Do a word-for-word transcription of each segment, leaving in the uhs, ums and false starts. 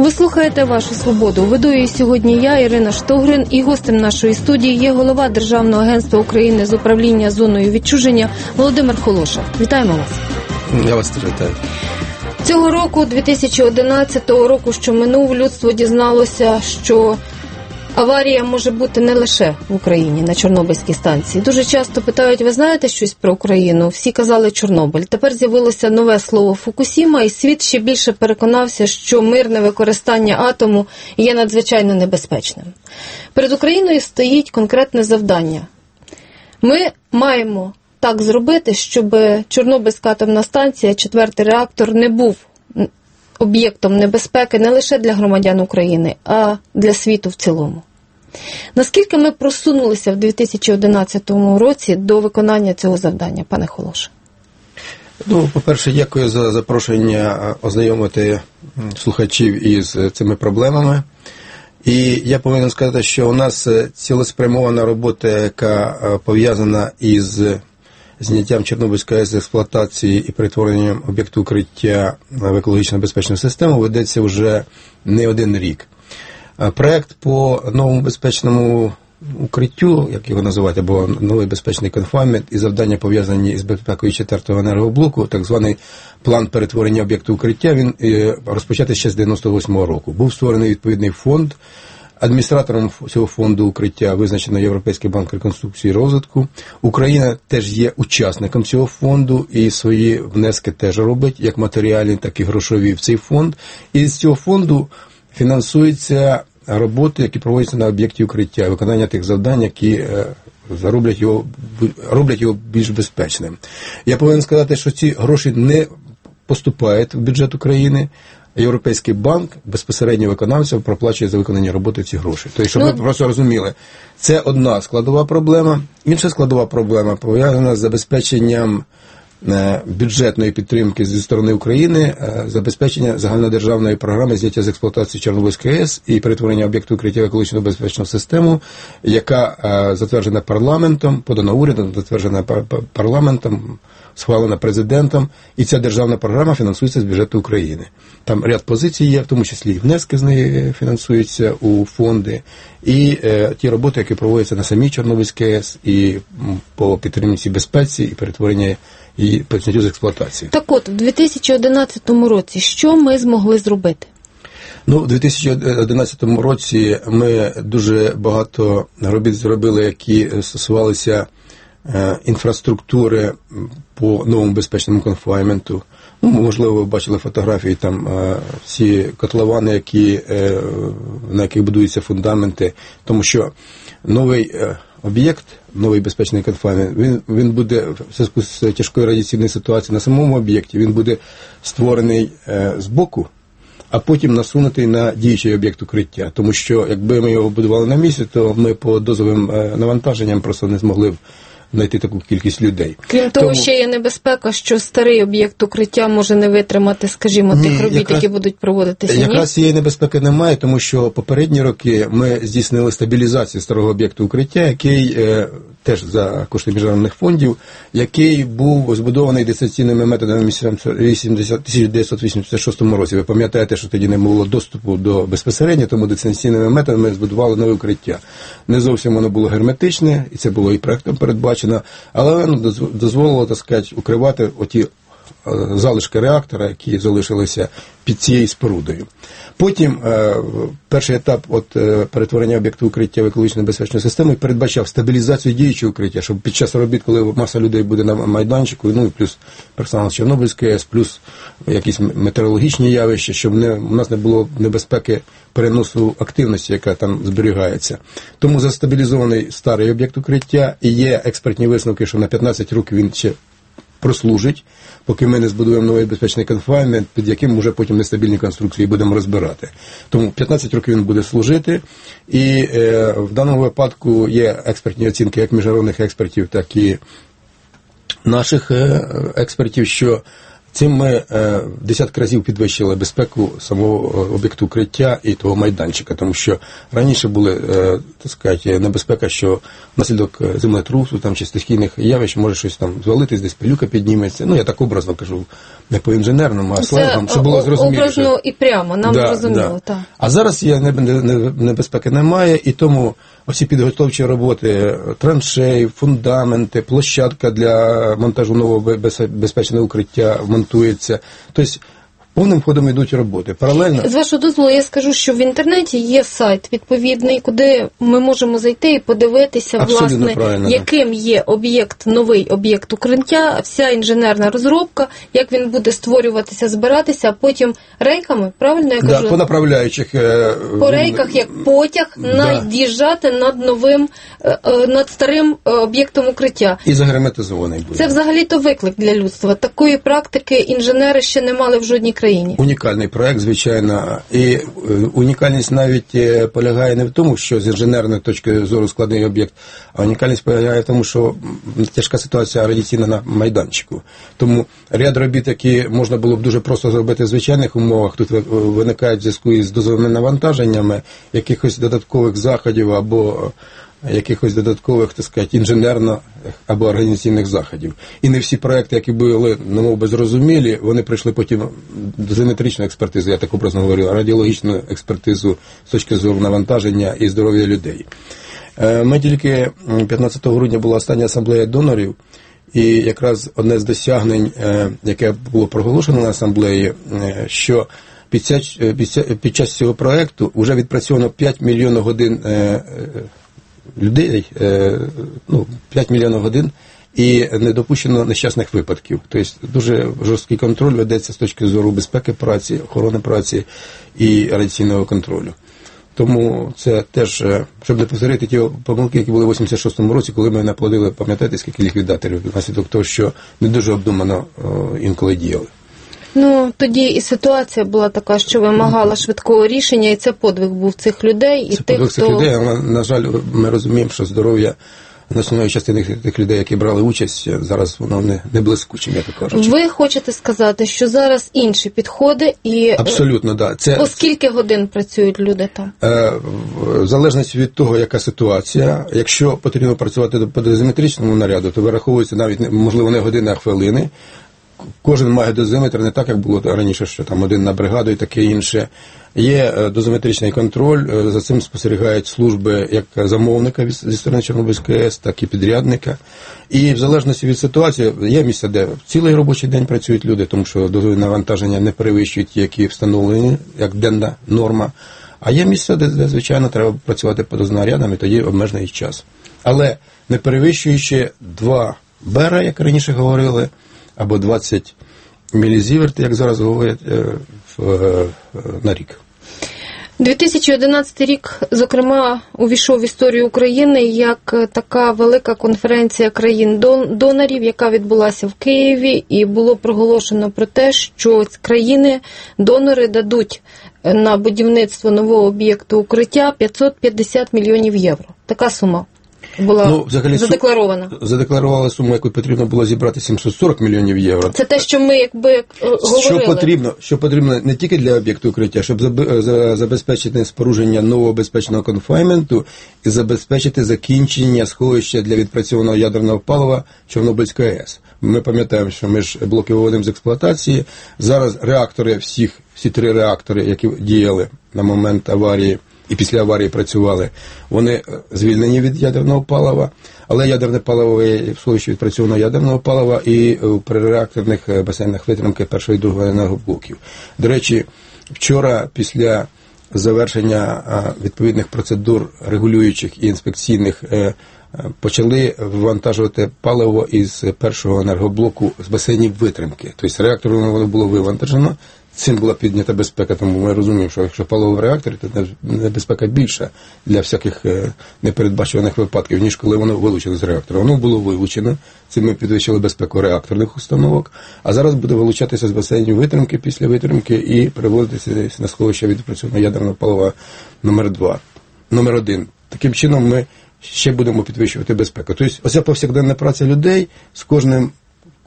Ви слухаєте «Вашу свободу». Веду її сьогодні я, Ірина Штогрин, і гостем нашої студії є голова Державного агентства України з управління зоною відчуження Володимир Холоша. Вітаємо вас. Я вас теж вітаю. Цього року, дві тисячі одинадцятого року, що минув, людство дізналося, що аварія може бути не лише в Україні, на Чорнобильській станції. Дуже часто питають, ви знаєте щось про Україну? Всі казали Чорнобиль. Тепер з'явилося нове слово Фукусіма, і світ ще більше переконався, що мирне використання атому є надзвичайно небезпечним. Перед Україною стоїть конкретне завдання. Ми маємо так зробити, щоб Чорнобильська атомна станція, четвертий реактор, не був об'єктом небезпеки не лише для громадян України, а для світу в цілому. Наскільки ми просунулися в дві тисячі одинадцятому році до виконання цього завдання, пане Холош? Ну, по-перше, дякую за запрошення ознайомити слухачів із цими проблемами. І я повинен сказати, що у нас цілеспрямована робота, яка пов'язана із зняттям Чорнобильської АЕС з експлуатації і перетворенням об'єкту укриття в екологічно безпечну систему ведеться вже не один рік. Проект по новому безпечному укриттю, як його називати, або новий безпечний конфайнмент, і завдання пов'язані з безпекою четвертого енергоблоку, так званий план перетворення об'єкту укриття, він розпочатий ще з дев'яносто восьмого року. Був створений відповідний фонд. Адміністратором цього фонду укриття визначено Європейський банк реконструкції і розвитку. Україна теж є учасником цього фонду і свої внески теж робить, як матеріальні, так і грошові в цей фонд. І з цього фонду фінансуються роботи, які проводяться на об'єкті укриття, виконання тих завдань, які роблять його, роблять його більш безпечним. Я повинен сказати, що ці гроші не поступають в бюджет України. Європейський банк безпосередньо виконавцям проплачує за виконання роботи ці гроші. Тобто, щоб ну, ми просто розуміли, це одна складова проблема. Інша складова проблема пов'язана з забезпеченням бюджетної підтримки зі сторони України, забезпечення загальнодержавної програми зняття з експлуатації Чорнобильської АЕС і перетворення об'єкту укриття в екологічно безпечну систему, яка затверджена парламентом, подана урядом, затверджена парламентом, схвалена президентом, і ця державна програма фінансується з бюджету України. Там ряд позицій є, в тому числі і внески з неї фінансуються у фонди, і е, ті роботи, які проводяться на самій Чорнобильській АЕС, і по підтримці безпеці, і перетворення і зняттю з експлуатації. Так от, в дві тисячі одинадцятому році що ми змогли зробити? Ну, у дві тисячі одинадцятому році ми дуже багато робіт зробили, які стосувалися інфраструктури по новому безпечному конфайнменту. Ну, можливо, ви бачили фотографії, там всі котловани, які, на яких будуються фундаменти, тому що новий об'єкт, новий безпечний конфайнмент, він, він буде, в зв'язку з тяжкою радіаційною ситуацією на самому об'єкті, він буде створений збоку, а потім насунутий на діючий об'єкт укриття. Тому що, якби ми його будували на місці, то ми по дозовим навантаженням просто не змогли б знайти таку кількість людей. Крім того, Тому... ще є небезпека, що старий об'єкт укриття може не витримати, скажімо, тих робіт, якраз, які будуть проводитися. Якраз цієї небезпеки немає, тому що попередні роки ми здійснили стабілізацію старого об'єкту укриття, який е, теж за кошти міжнародних фондів, який був збудований дистанційними методами в тисяча дев'ятсот вісімдесят шостому році. Ви пам'ятаєте, що тоді не було доступу до безпосередньо, тому дистанційними методами збудували нове укриття. Не зовсім воно було герметичне, і це було і проектом передбачено, але воно дозволило, так сказати, укривати оті залишки реактора, які залишилися під цією спорудою. Потім е, перший етап от, е, перетворення об'єкту укриття в екологічно безпечну систему передбачав стабілізацію діючого укриття, щоб під час робіт, коли маса людей буде на майданчику, ну і плюс персонал Чорнобильської АЕС, плюс якісь метеорологічні явища, щоб не, у нас не було небезпеки переносу активності, яка там зберігається. Тому застабілізований старий об'єкт укриття, і є експертні висновки, що на п'ятнадцять років він ще прослужить, поки ми не збудуємо новий безпечний конфайнмент, під яким вже потім нестабільні конструкції будемо розбирати. Тому п'ятнадцять років він буде служити, і е, в даному випадку є експертні оцінки як міжнародних експертів, так і наших е, експертів, що Цим ми е, десятки разів підвищили безпеку самого об'єкту укриття і того майданчика, тому що раніше були, е, так сказати, небезпека, що внаслідок землетрусу там, чи стихійних явищ може щось там звалитись, десь пилюка підніметься. Ну, я так образно кажу, не по інженерному, а сленгом, щоб було зрозуміло. Образно і прямо, нам да, зрозуміло. Да. Так. А зараз є небезпеки немає, і тому оці підготовчі роботи, траншеї, фундаменти, площадка для монтажу нового безпечного укриття монтується. Тобто повним ходом йдуть роботи. Паралельно... З вашого дозволу я скажу, що в інтернеті є сайт відповідний, куди ми можемо зайти і подивитися, абсолютно власне, яким є об'єкт, новий об'єкт укриття, вся інженерна розробка, як він буде створюватися, збиратися, а потім рейками, правильно я кажу? Да, по направляючих. По рейках, як потяг, да. Наїжджати над новим, над старим об'єктом укриття. І загерметизований буде. Це взагалі-то виклик для людства. Такої практики інженери ще не мали в жодній країні. Унікальний проект, звичайно, і унікальність навіть полягає не в тому, що з інженерної точки зору складний об'єкт, а унікальність полягає в тому, що тяжка ситуація радіаційна на майданчику. Тому ряд робіт, які можна було б дуже просто зробити в звичайних умовах, тут виникають в зв'язку із дозовими навантаженнями, якихось додаткових заходів або якихось додаткових, так сказати, інженерно або організаційних заходів. І не всі проекти, які були, немов би, зрозумілі, вони прийшли потім до зометричної експертизи, я так образно говорю, радіологічну експертизу з точки зору навантаження і здоров'я людей. Ми тільки п'ятнадцятого грудня була остання асамблея донорів, і якраз одне з досягнень, яке було проголошено на асамблеї, що під час цього проекту вже відпрацьовано п'ять мільйонів годин людей, ну, п'ять мільйонів годин, і не допущено нещасних випадків. Тобто дуже жорсткий контроль ведеться з точки зору безпеки праці, охорони праці і радіаційного контролю. Тому це теж, щоб не повторити ті помилки, які були в вісімдесят шостому році, коли ми наплодили, пам'ятаєте, скільки ліквідаторів, внаслідок того, що не дуже обдумано інколи діяли. Ну, тоді і ситуація була така, що вимагала швидкого рішення, і це подвиг був цих людей. І це тих, подвиг хто... цих людей, але, на жаль, ми розуміємо, що здоров'я основної частини тих людей, які брали участь, зараз воно не, не блискучим, як кажуть. Ви хочете сказати, що зараз інші підходи і... Абсолютно, да. Це... По скільки годин працюють люди там? Е, в залежності від того, яка ситуація, якщо потрібно працювати по дозиметричному наряду, то вираховується навіть, можливо, не години, а хвилини. Кожен має дозиметр, не так, як було раніше, що там один на бригаду і таке інше. Є дозиметричний контроль, за цим спостерігають служби як замовника зі сторони Чорнобильської АЕС, так і підрядника. І в залежності від ситуації є місця, де цілий робочий день працюють люди, тому що дозові навантаження не перевищують ті, які встановлені, як денна норма. А є місця, де, де звичайно, треба працювати по дознарядам, і тоді обмежений час. Але не перевищуючи два бера, як раніше говорили, або двадцять мілізіверт, як зараз говорять, на рік. дві тисячі одинадцятий рік, зокрема, увійшов в історію України як така велика конференція країн-донорів, яка відбулася в Києві, і було проголошено про те, що країни-донори дадуть на будівництво нового об'єкту укриття п'ятсот п'ятдесят мільйонів євро. Така сума була ну, взагалі, задекларована. Задекларували суму, яку потрібно було зібрати сімсот сорок мільйонів євро. Це те, що ми якби говорили. Що потрібно, що потрібно не тільки для об'єкту укриття, щоб забезпечити спорудження нового безпечного конфайнменту і забезпечити закінчення сховища для відпрацьованого ядерного палива Чорнобильської АЕС. Ми пам'ятаємо, що ми ж блоки виводимо з експлуатації. Зараз реактори всіх, всі три реактори, які діяли на момент аварії, і після аварії працювали, вони звільнені від ядерного палива, але ядерне паливо є в сховищі відпрацьованого ядерного палива і при реакторних басейнах витримки першого і другого енергоблоків. До речі, вчора після завершення відповідних процедур регулюючих і інспекційних почали вивантажувати паливо із першого енергоблоку з басейнів витримки. Тобто реактор воно було вивантажено, цим була піднята безпека, тому ми розуміємо, що якщо паливо в реакторі, то небезпека більша для всяких непередбачуваних випадків, ніж коли воно вилучили з реактора. Воно було вилучено, цим ми підвищили безпеку реакторних установок, а зараз буде вилучатися з басейнів витримки після витримки і переводитися на сховище відпрацьованого ядерного палива номер два, номер один. Таким чином ми ще будемо підвищувати безпеку. Тобто, оця повсякденна праця людей з кожним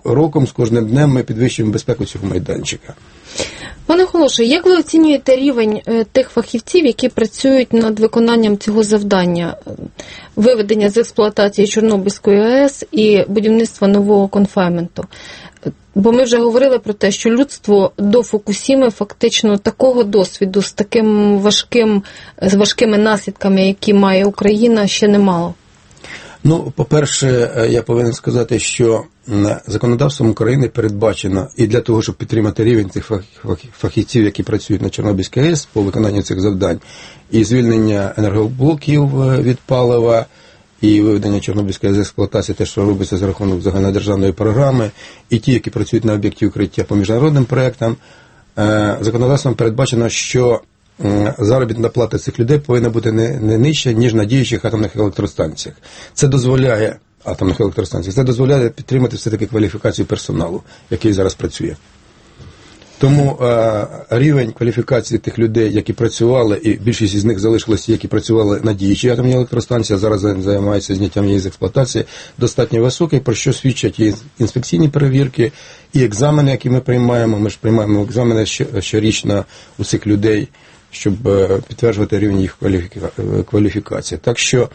роком, з кожним днем ми підвищуємо безпеку цього майданчика. Пане Холоше, як ви оцінюєте рівень тих фахівців, які працюють над виконанням цього завдання – виведення з експлуатації Чорнобильської АЕС і будівництва нового конфайменту? Бо ми вже говорили про те, що людство до Фукусіми фактично такого досвіду з таким важким, з важкими наслідками, які має Україна, ще не мало. Ну, по-перше, я повинен сказати, що законодавством України передбачено і для того, щоб підтримати рівень цих фахівців, які працюють на Чорнобильській АЕС по виконанню цих завдань, і звільнення енергоблоків від палива, і виведення Чорнобильської з експлуатації, те, що робиться за рахунок загальнодержавної програми, і ті, які працюють на об'єкті укриття по міжнародним проєктам, законодавством передбачено, що заробітна плата цих людей повинна бути не, не нижча, ніж на діючих атомних електростанціях. Це дозволяє, атомних електростанціях, це дозволяє підтримати все-таки кваліфікацію персоналу, який зараз працює. Тому а, рівень кваліфікації тих людей, які працювали, і більшість із них залишилися, які працювали на діючій атомній електростанції, а зараз займаються зняттям її з експлуатації, достатньо високий, про що свідчать і інспекційні перевірки, і екзамени, які ми приймаємо. Ми ж приймаємо екзамени щорічно у цих людей, щоб підтверджувати рівень їх кваліфікації. Так що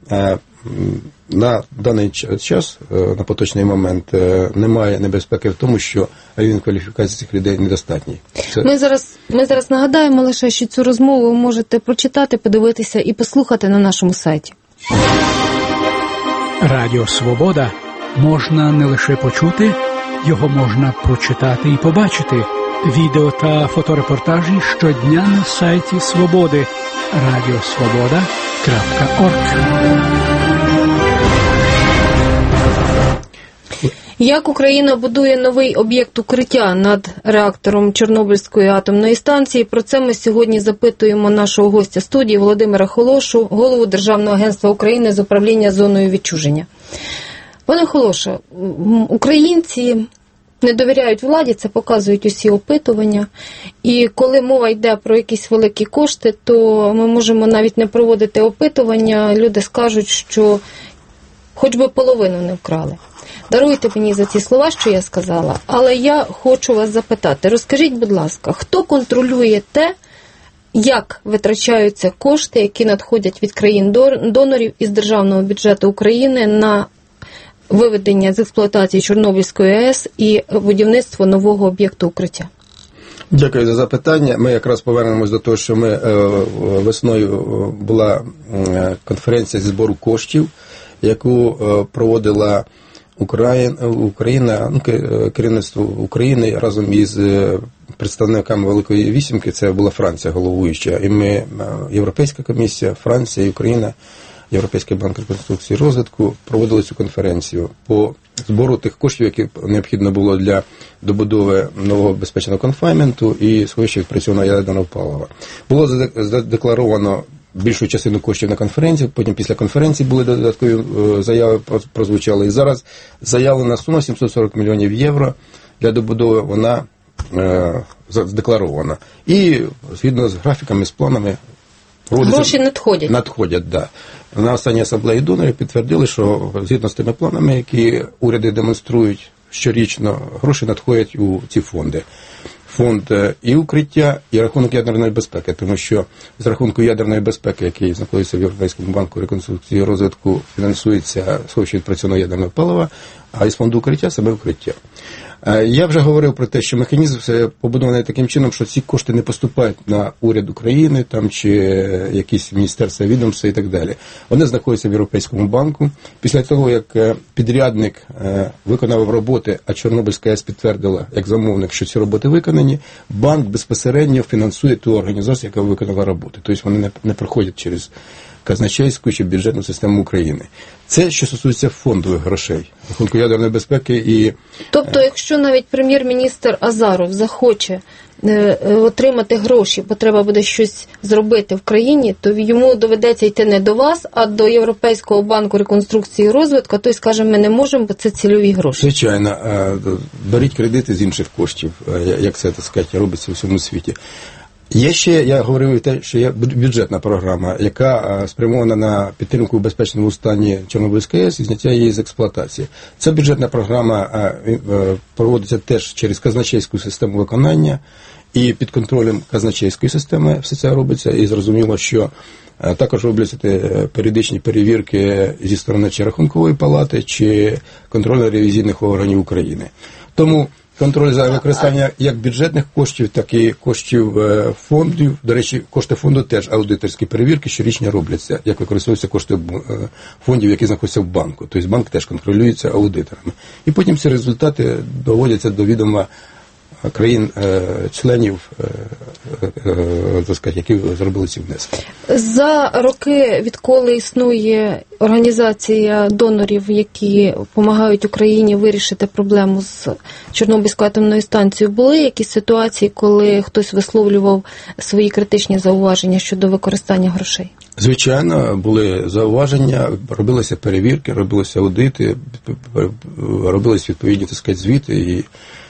на даний час, на поточний момент, немає небезпеки в тому, що рівень кваліфікації цих людей недостатній. Це... Ми зараз, ми зараз нагадаємо лише, що цю розмову ви можете прочитати, подивитися і послухати на нашому сайті. Радіо «Свобода» можна не лише почути, його можна прочитати і побачити. Відео та фоторепортажі щодня на сайті «Свободи» радіосвобода крапка орг. Як Україна будує новий об'єкт укриття над реактором Чорнобильської атомної станції? Про це ми сьогодні запитуємо нашого гостя студії Володимира Холошу, голову Державного агентства України з управління зоною відчуження. Пане Холоше, українці не довіряють владі, це показують усі опитування. І коли мова йде про якісь великі кошти, то ми можемо навіть не проводити опитування. Люди скажуть, що хоч би половину не вкрали. Даруйте мені за ці слова, що я сказала, але я хочу вас запитати. Розкажіть, будь ласка, хто контролює те, як витрачаються кошти, які надходять від країн-донорів із державного бюджету України на виведення з експлуатації Чорнобильської АЕС і будівництво нового об'єкту укриття? Дякую за запитання. Ми якраз повернемось до того, що ми весною була конференція зі збору коштів, яку проводила Україна, Україна, ну, керівництво України разом із представниками Великої Вісімки, це була Франція головуюча, і ми, Європейська комісія, Франція і Україна, Європейський банк реконструкції і розвитку проводили цю конференцію по збору тих коштів, які необхідно було для добудови нового безпечного конфайменту і сховища відпрацьованого ядерного палива. Було задекларовано більшу частину коштів на конференції, потім після конференції були додаткові заяви, прозвучали. І зараз заявлена сума сімсот сорок мільйонів євро для добудови, вона е, задекларована. І згідно з графіками, з планами, гроші надходять. Надходять, так. Да. На останній асамблеї донорів підтвердили, що згідно з тими планами, які уряди демонструють щорічно, гроші надходять у ці фонди. Фонд і укриття, і рахунок ядерної безпеки, тому що з рахунку ядерної безпеки, який знаходиться в Європейському банку реконструкції і розвитку, фінансується сховище відпрацьованого ядерного палива, а із фонду укриття – саме укриття. Я вже говорив про те, що механізм побудований таким чином, що ці кошти не поступають на уряд України там, чи якісь міністерства, відомства і так далі. Вони знаходяться в Європейському банку. Після того, як підрядник виконав роботи, а Чорнобильська АЕС підтвердила як замовник, що ці роботи виконані, банк безпосередньо фінансує ту організацію, яка виконала роботи. Тобто вони не, не проходять через казначейську чи бюджетну систему України. Це, що стосується фондових грошей, рахунку ядерної безпеки і... Тобто, якщо навіть прем'єр-міністр Азаров захоче е, отримати гроші, бо треба буде щось зробити в країні, то йому доведеться йти не до вас, а до Європейського банку реконструкції і розвитку, а той скаже, ми не можемо, бо це цільові гроші. Звичайно. Беріть кредити з інших коштів, як це, так сказати, робиться у всьому світі. Є ще, я говорив те, що є бюджетна програма, яка спрямована на підтримку в безпечному стані Чорнобильської АЕС і зняття її з експлуатації. Ця бюджетна програма проводиться теж через казначейську систему виконання, і під контролем казначейської системи все це робиться, і зрозуміло, що також робляться періодичні перевірки зі сторони чи Рахункової палати, чи контрольно-ревізійних органів України. Тому контроль за використання як бюджетних коштів, так і коштів фондів. До речі, кошти фонду теж аудиторські перевірки щорічно робляться, як використовуються кошти фондів, які знаходяться в банку. Тобто банк теж контролюється аудиторами. І потім ці результати доводяться до відома країн-членів, так сказати, які зробили ці внески. За роки, відколи існує організація донорів, які допомагають Україні вирішити проблему з Чорнобильською атомною станцією, були якісь ситуації, коли хтось висловлював свої критичні зауваження щодо використання грошей? Звичайно, були зауваження, робилися перевірки, робилися аудити, робилися відповідні, так сказати, звіти і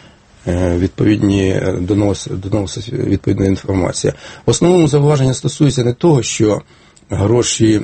відповідні доносить відповідна інформація. В основному зауваження стосується не того, що гроші,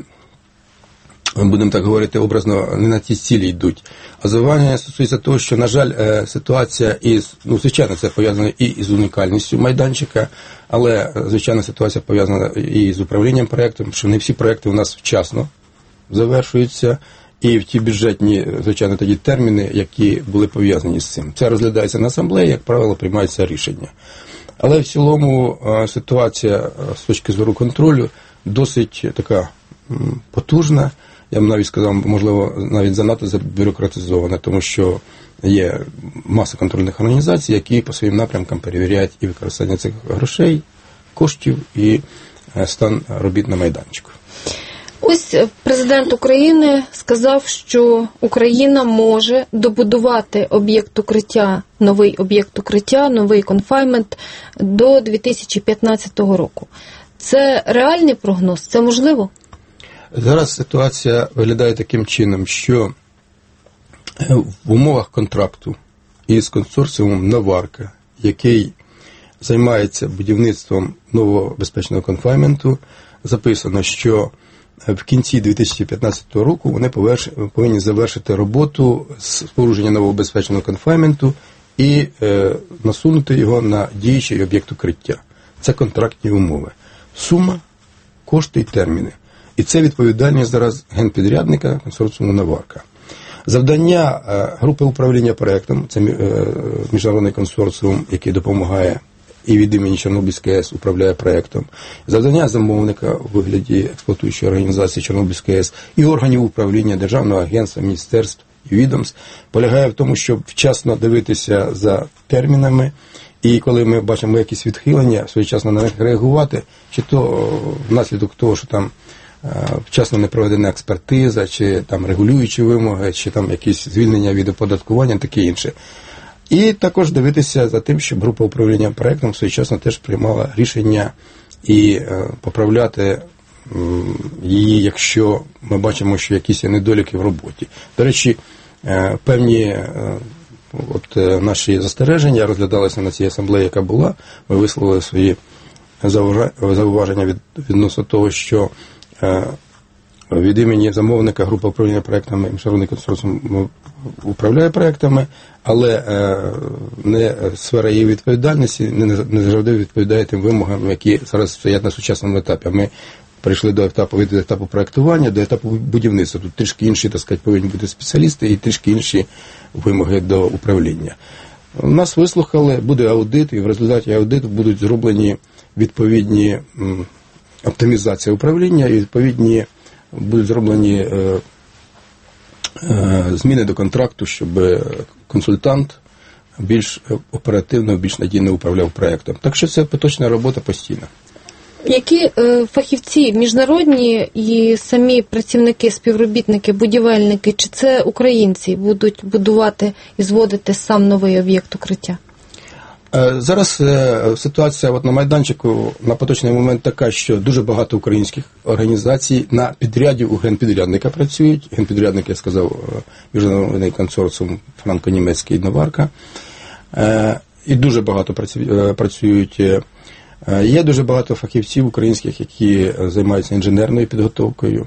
будемо так говорити образно, не на ті цілі йдуть, а зауваження стосується того, що, на жаль, ситуація із, ну, звичайно, це пов'язано і з унікальністю майданчика, але, звичайно, ситуація пов'язана і з управлінням проєктом, що не всі проєкти у нас вчасно завершуються, і в ті бюджетні, звичайно, тоді терміни, які були пов'язані з цим. Це розглядається на асамблеї, як правило, приймається рішення. Але в цілому ситуація з точки зору контролю досить така потужна, я б навіть сказав, можливо, навіть занадто забюрократизована, тому що є маса контрольних організацій, які по своїм напрямкам перевіряють і використання цих грошей, коштів, і стан робіт на майданчику. Ось президент України сказав, що Україна може добудувати об'єкт укриття, новий об'єкт укриття, новий конфайнмент до дві тисячі п'ятнадцятого року. Це реальний прогноз? Це можливо? Зараз ситуація виглядає таким чином, що в умовах контракту із консорціумом «Наварка», який займається будівництвом нового безпечного конфайнменту, записано, що в кінці дві тисячі п'ятнадцятого року вони повинні завершити роботу з спорудження нового безпечного конфайнменту і е, насунути його на діючий об'єкт укриття. Це контрактні умови. Сума, кошти і терміни. І це відповідальність зараз генпідрядника консорціуму «Наварка». Завдання е, групи управління проєктом, це е, міжнародний консорціум, який допомагає і від імені Чорнобильської АЕС управляє проєктом. Завдання замовника у вигляді експлуатуючої організації Чорнобильської АЕС і органів управління, державного агентства, міністерств і відомств полягає в тому, щоб вчасно дивитися за термінами, і коли ми бачимо якісь відхилення, своєчасно на них реагувати, чи то внаслідок того, що там вчасно не проведена експертиза, чи там регулюючі вимоги, чи там якісь звільнення від оподаткування, таке інше. І також дивитися за тим, щоб група управління проєктом своєчасно теж приймала рішення і е, поправляти е, її, якщо ми бачимо, що якісь є недоліки в роботі. До речі, е, певні е, от, е, наші застереження розглядалися на цій асамблеї, яка була. Ми висловили свої зауваження від, відносно того, що е, від імені замовника група управління проєктами міжнародний консорціум управляє проєктами, але е, не сфера її відповідальності не, не завжди відповідає тим вимогам, які зараз стоять на сучасному етапі. Ми прийшли до етапу, від етапу проєктування до етапу будівництва. Тут трішки інші, так сказати, повинні бути спеціалісти і трішки інші вимоги до управління. Нас вислухали, буде аудит, і в результаті аудиту будуть зроблені відповідні м, оптимізація управління і відповідні будуть зроблені е, е, зміни до контракту, щоб консультант більш оперативно, більш надійно управляв проєктом. Так що це поточна робота постійна. Які е, фахівці, міжнародні і самі працівники, співробітники, будівельники, чи це українці будуть будувати і зводити сам новий об'єкт укриття? Зараз ситуація от на майданчику на поточний момент така, що дуже багато українських організацій на підряді у генпідрядника працюють. Генпідрядник, я сказав, міжнародний консорціум франко-німецький «Наварка». І дуже багато працюють Є дуже багато фахівців українських, які займаються інженерною підготовкою.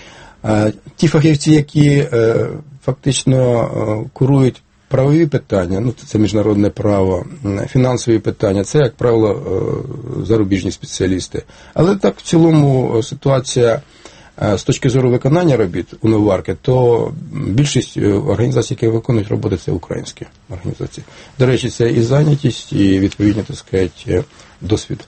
Ті фахівці, які фактично курують правові питання, ну це міжнародне право, фінансові питання, це, як правило, зарубіжні спеціалісти. Але так в цілому ситуація з точки зору виконання робіт у Новварки, то більшість організацій, які виконують роботи, це українські організації. До речі, це і зайнятість, і відповідно, так сказати, досвід.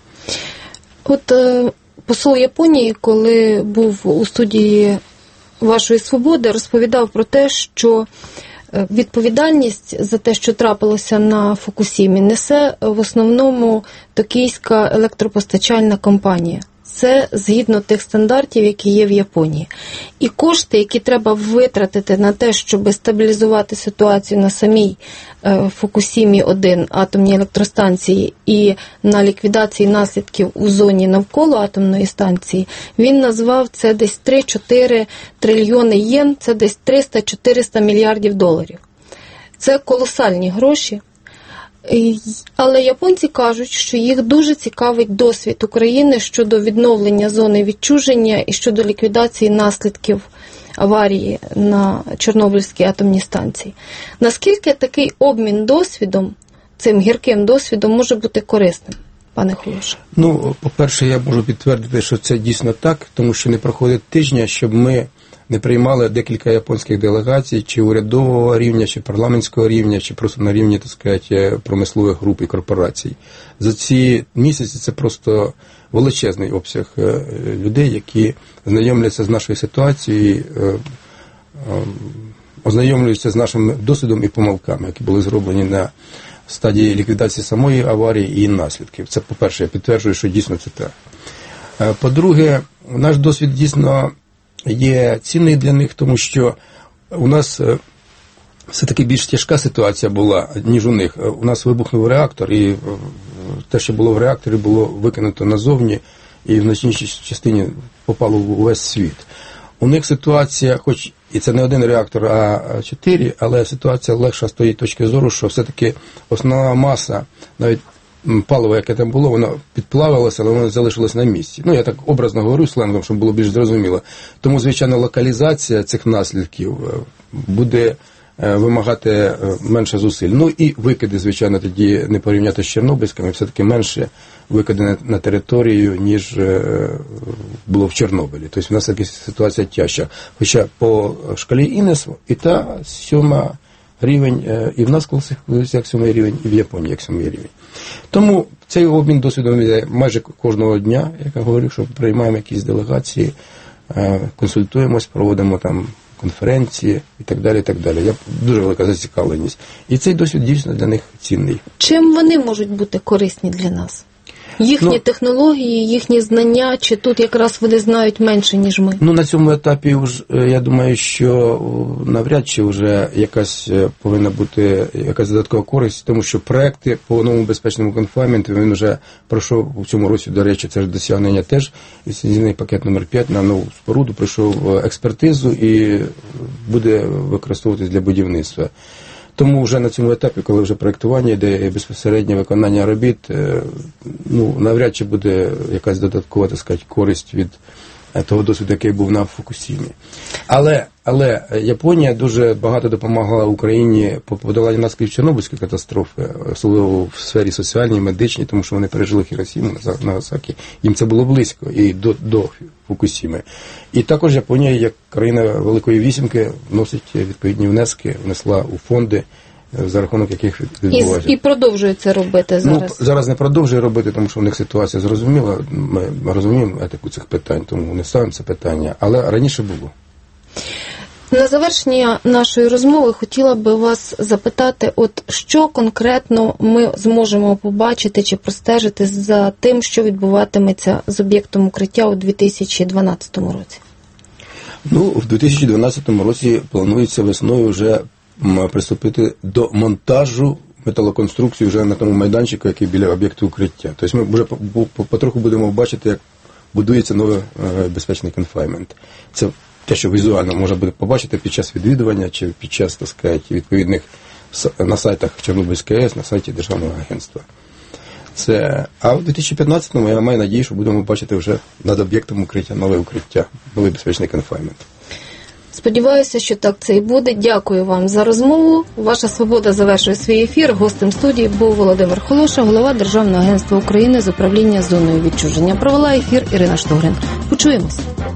От посол Японії, коли був у студії «Вашої свободи», розповідав про те, що відповідальність за те, що трапилося на Фукусімі, несе в основному токійська електропостачальна компанія. Це згідно тих стандартів, які є в Японії. І кошти, які треба витратити на те, щоб стабілізувати ситуацію на самій Фукусімі один атомній електростанції і на ліквідації наслідків у зоні навколо атомної станції, він назвав це десь три-чотири трильйони єн, це десь триста-чотириста мільярдів доларів. Це колосальні гроші. Але японці кажуть, що їх дуже цікавить досвід України щодо відновлення зони відчуження і щодо ліквідації наслідків аварії на Чорнобильській атомній станції. Наскільки такий обмін досвідом, цим гірким досвідом, може бути корисним, пане Холоша? Ну, по-перше, я можу підтвердити, що це дійсно так, тому що не проходить тижня, щоб ми не приймали декілька японських делегацій, чи урядового рівня, чи парламентського рівня, чи просто на рівні, так сказати, промислових груп і корпорацій. За ці місяці це просто величезний обсяг людей, які знайомляться з нашою ситуацією, ознайомлюються з нашим досвідом і помилками, які були зроблені на стадії ліквідації самої аварії і наслідків. Це, по-перше, я підтверджую, що дійсно це так. По-друге, наш досвід дійсно є цінний для них, тому що у нас все-таки більш тяжка ситуація була, ніж у них. У нас вибухнув реактор, і те, що було в реакторі, було викинуто назовні, і в значній частині попало в увесь світ. У них ситуація, хоч і це не один реактор, а чотири, але ситуація легша з тої точки зору, що все-таки основна маса, навіть паливо, яке там було, воно підплавилося, але воно залишилось на місці. Ну, я так образно говорю сленгом, щоб було більш зрозуміло. Тому, звичайно, локалізація цих наслідків буде вимагати менше зусиль. Ну і викиди, звичайно, тоді не порівняти з Чорнобильськими, все-таки менше викиди на територію, ніж було в Чорнобилі. Тобто в нас така ситуація тяжча. Хоча по шкалі Інес і та сьома рівень, і в нас класифікується як сьомий рівень, і в Японії як сьомий рівень. Тому цей обмін досвідом йде майже кожного дня, як я говорю, що приймаємо якісь делегації, консультуємось, проводимо там конференції і так далі, і так далі. Я дуже велика зацікавленість. І цей досвід дійсно для них цінний. Чим вони можуть бути корисні для нас? Їхні ну, технології, їхні знання, чи тут якраз вони знають менше, ніж ми? Ну, на цьому етапі, вже, я думаю, що навряд чи вже якась повинна бути якась додаткова користь, тому що проекти по новому безпечному конфайнменту, він вже пройшов у цьому році, до речі, це ж досягнення теж, ліцензійний пакет номер п'ять на нову споруду пройшов експертизу і буде використовуватись для будівництва. Тому вже на цьому етапі, коли вже проєктування йде і безпосереднє виконання робіт, ну, навряд чи буде якась додаткова, так сказати, користь від того досвіду, який був на Фукусімі. Але, але Японія дуже багато допомагала Україні по подоланню наслідків Чорнобильської катастрофи, особливо в сфері соціальній, медичній, тому що вони пережили Хіросіму, Нагасакі. Їм це було близько і до, до Фукусіми. І також Японія, як країна Великої Вісімки, вносить відповідні внески, внесла у фонди, за рахунок яких відбувається. І, і продовжує це робити зараз? Ну, зараз не продовжує робити, тому що в них ситуація зрозуміла. Ми розуміємо етику цих питань, тому не ставимо це питання. Але раніше було. На завершення нашої розмови хотіла би вас запитати, от що конкретно ми зможемо побачити чи простежити за тим, що відбуватиметься з об'єктом укриття у дві тисячі дванадцятому році? Ну, в дві тисячі дванадцятому році планується весною вже приступити до монтажу металоконструкції вже на тому майданчику, який біля об'єкту укриття. Тобто ми вже потроху будемо бачити, як будується новий безпечний конфайнмент. Це те, що візуально можна буде побачити під час відвідування чи під час, так сказати, відповідних на сайтах Чорнобильської АЕС, на сайті Державного агентства. Це, а в дві тисячі п'ятнадцятому я маю надію, що будемо бачити вже над об'єктом укриття, нове укриття, новий безпечний конфайнмент. Сподіваюся, що так це і буде. Дякую вам за розмову. Ваша свобода завершує свій ефір. Гостем студії був Володимир Холоша, голова Державного агентства України з управління зоною відчуження. Провела ефір Ірина Штогрин. Почуємось.